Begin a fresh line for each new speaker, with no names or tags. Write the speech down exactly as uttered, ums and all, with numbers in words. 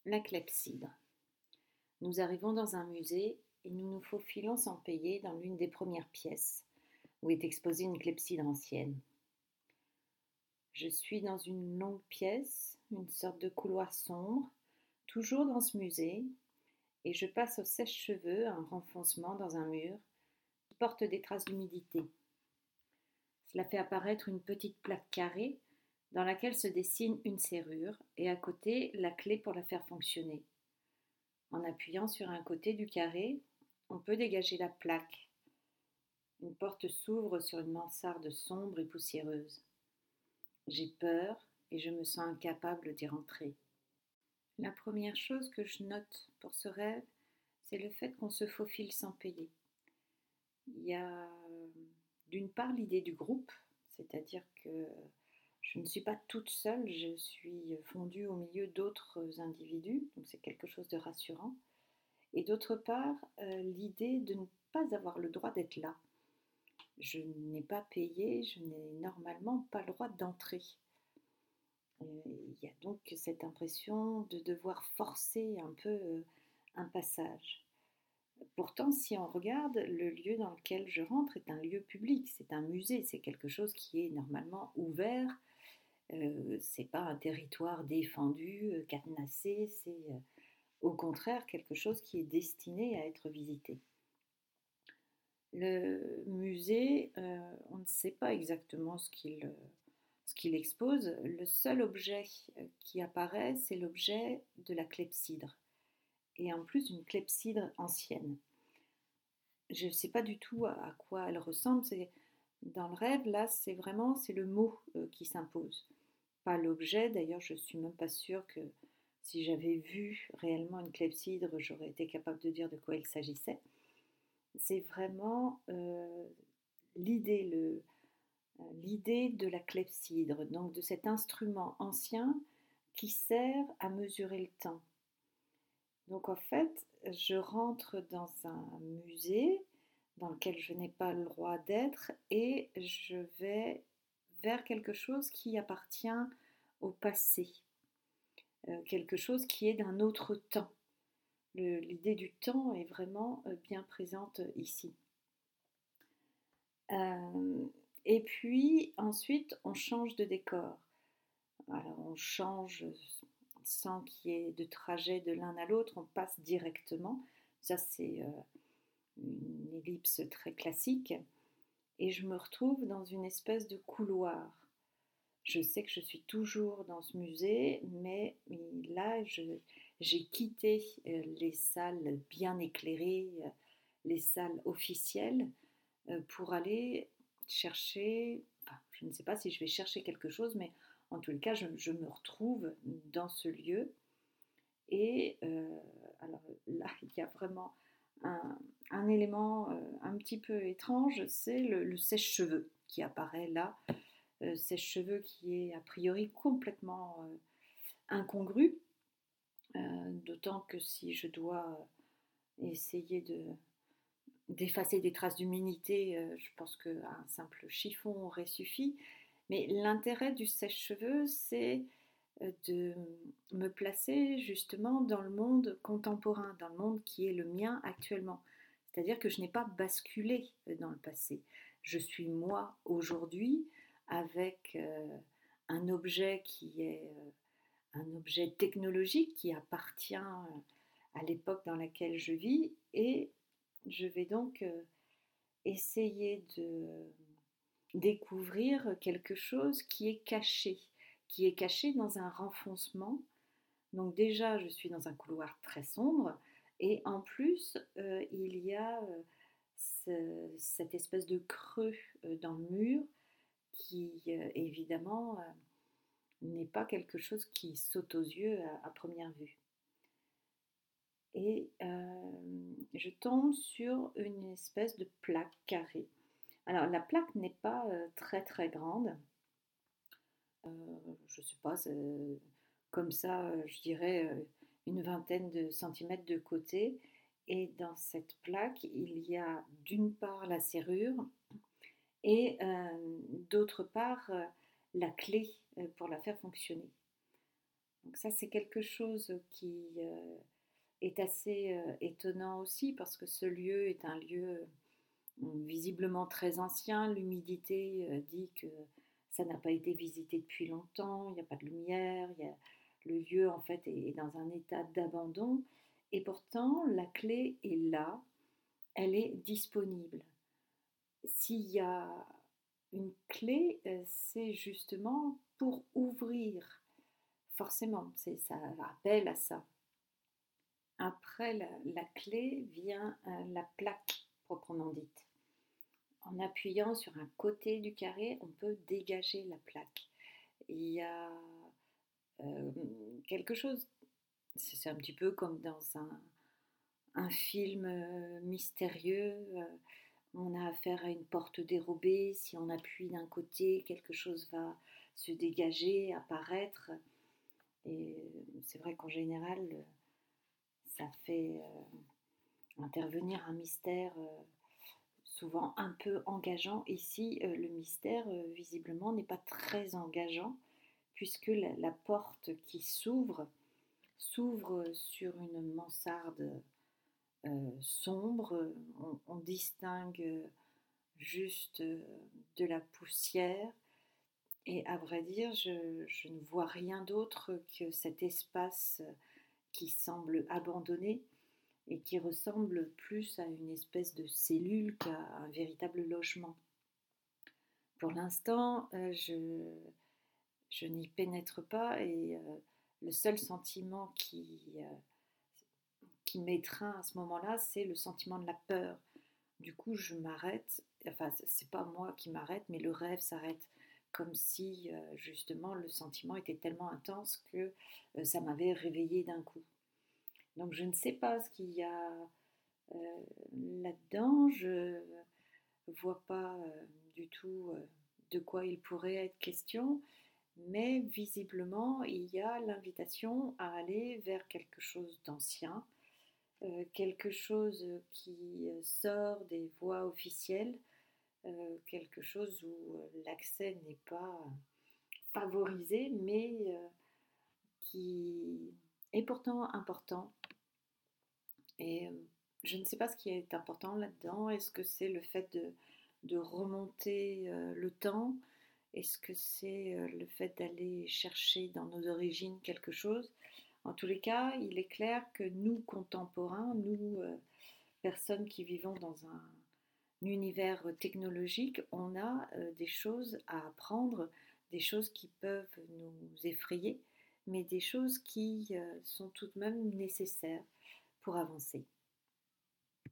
La clepsydre. Nous arrivons dans un musée et nous nous faufilons sans payer dans l'une des premières pièces où est exposée une clepsydre ancienne. Je suis dans une longue pièce, une sorte de couloir sombre, toujours dans ce musée, et je passe au sèche-cheveux un renfoncement dans un mur qui porte des traces d'humidité. Cela fait apparaître une petite plaque carrée dans laquelle se dessine une serrure et à côté la clé pour la faire fonctionner. En appuyant sur un côté du carré, on peut dégager la plaque. Une porte s'ouvre sur une mansarde sombre et poussiéreuse. J'ai peur et je me sens incapable d'y rentrer. La première chose que je note pour ce rêve, c'est le fait qu'on se faufile sans payer. Il y a d'une part l'idée du groupe, c'est-à-dire que je ne suis pas toute seule, je suis fondue au milieu d'autres individus, donc c'est quelque chose de rassurant. Et d'autre part, euh, l'idée de ne pas avoir le droit d'être là. Je n'ai pas payé, je n'ai normalement pas le droit d'entrer. Euh, Il y a donc cette impression de devoir forcer un peu euh, un passage. Pourtant, si on regarde, le lieu dans lequel je rentre est un lieu public, c'est un musée, c'est quelque chose qui est normalement ouvert, euh, c'est pas un territoire défendu, euh, cadenassé, c'est euh, au contraire quelque chose qui est destiné à être visité. Le musée, euh, on ne sait pas exactement ce qu'il ce qu'il expose. Le seul objet qui apparaît, c'est l'objet de la clepsydre, et en plus une clepsydre ancienne. Je ne sais pas du tout à quoi elle ressemble. C'est, dans le rêve, là, c'est vraiment c'est le mot euh, qui s'impose, pas l'objet. D'ailleurs, je ne suis même pas sûre que si j'avais vu réellement une clepsydre, j'aurais été capable de dire de quoi il s'agissait. C'est vraiment euh, l'idée, le, euh, l'idée de la clepsydre, donc de cet instrument ancien qui sert à mesurer le temps. Donc en fait, je rentre dans un musée dans lequel je n'ai pas le droit d'être et je vais vers quelque chose qui appartient au passé, euh, quelque chose qui est d'un autre temps. Le, l'idée du temps est vraiment euh, bien présente ici. Euh, et puis ensuite, on change de décor. Alors on change sans qu'il y ait de trajet de l'un à l'autre, on passe directement. Ça, c'est euh, une ellipse très classique. Et je me retrouve dans une espèce de couloir. Je sais que je suis toujours dans ce musée, mais là, je, j'ai quitté euh, les salles bien éclairées, euh, les salles officielles, euh, pour aller chercher, enfin, je ne sais pas si je vais chercher quelque chose, mais en tout cas, je, je me retrouve dans ce lieu. Et euh, alors là, il y a vraiment un, un élément euh, un petit peu étrange, c'est le, le sèche-cheveux qui apparaît là. Euh, sèche-cheveux qui est a priori complètement euh, incongru, euh, d'autant que si je dois essayer de, d'effacer des traces d'humidité, euh, je pense qu'un simple chiffon aurait suffi. Mais l'intérêt du sèche-cheveux, c'est euh, de me placer justement dans le monde contemporain, dans le monde qui est le mien actuellement. C'est-à-dire que je n'ai pas basculé dans le passé. Je suis moi aujourd'hui avec euh, un objet qui est euh, un objet technologique qui appartient euh, à l'époque dans laquelle je vis, et je vais donc euh, essayer de découvrir quelque chose qui est caché, qui est caché dans un renfoncement. Donc déjà, je suis dans un couloir très sombre, et en plus, euh, il y a euh, ce, cette espèce de creux euh, dans le mur qui, euh, évidemment, euh, n'est pas quelque chose qui saute aux yeux à, à première vue. Et euh, je tombe sur une espèce de plaque carrée. Alors la plaque n'est pas euh, très très grande, euh, je ne sais pas, c'est comme ça, euh, je dirais euh, une vingtaine de centimètres de côté. Et dans cette plaque, il y a d'une part la serrure et euh, d'autre part euh, la clé euh, pour la faire fonctionner. Donc ça, c'est quelque chose qui euh, est assez euh, étonnant aussi parce que ce lieu est un lieu euh, visiblement très ancien. L'humidité euh, dit que ça n'a pas été visité depuis longtemps, il n'y a pas de lumière, il y a, le lieu en fait est, est dans un état d'abandon et pourtant la clé est là, elle est disponible. S'il y a une clé, euh, c'est justement pour ouvrir. Forcément, c'est, ça appelle à ça. Après la, la clé vient euh, la plaque proprement dite. En appuyant sur un côté du carré, on peut dégager la plaque. Il y a euh, quelque chose, c'est un petit peu comme dans un, un film euh, mystérieux. euh, on a affaire à une porte dérobée. Si on appuie d'un côté, quelque chose va se dégager, apparaître. Et c'est vrai qu'en général, ça fait euh, intervenir un mystère euh, souvent un peu engageant. Ici, euh, le mystère, euh, visiblement, n'est pas très engageant, puisque la, la porte qui s'ouvre s'ouvre sur une mansarde euh, sombre. On, on distingue juste euh, de la poussière. Et à vrai dire, je, je ne vois rien d'autre que cet espace qui semble abandonné et qui ressemble plus à une espèce de cellule qu'à un véritable logement. Pour l'instant, euh, je, je n'y pénètre pas et euh, le seul sentiment qui, euh, qui m'étreint à ce moment-là, c'est le sentiment de la peur. Du coup, je m'arrête, enfin, c'est pas moi qui m'arrête, mais le rêve s'arrête comme si euh, justement le sentiment était tellement intense que euh, ça m'avait réveillée d'un coup. Donc je ne sais pas ce qu'il y a euh, là-dedans, je vois pas euh, du tout euh, de quoi il pourrait être question, mais visiblement il y a l'invitation à aller vers quelque chose d'ancien, euh, quelque chose qui sort des voies officielles, euh, quelque chose où euh, l'accès n'est pas favorisé, mais euh, qui est pourtant important. Et euh, je ne sais pas ce qui est important là-dedans. Est-ce que c'est le fait de, de remonter euh, le temps? Est-ce que c'est euh, le fait d'aller chercher dans nos origines quelque chose? En tous les cas, il est clair que nous, contemporains, nous, euh, personnes qui vivons dans un, un univers technologique, on a euh, des choses à apprendre, des choses qui peuvent nous effrayer, mais des choses qui euh, sont tout de même nécessaires pour avancer.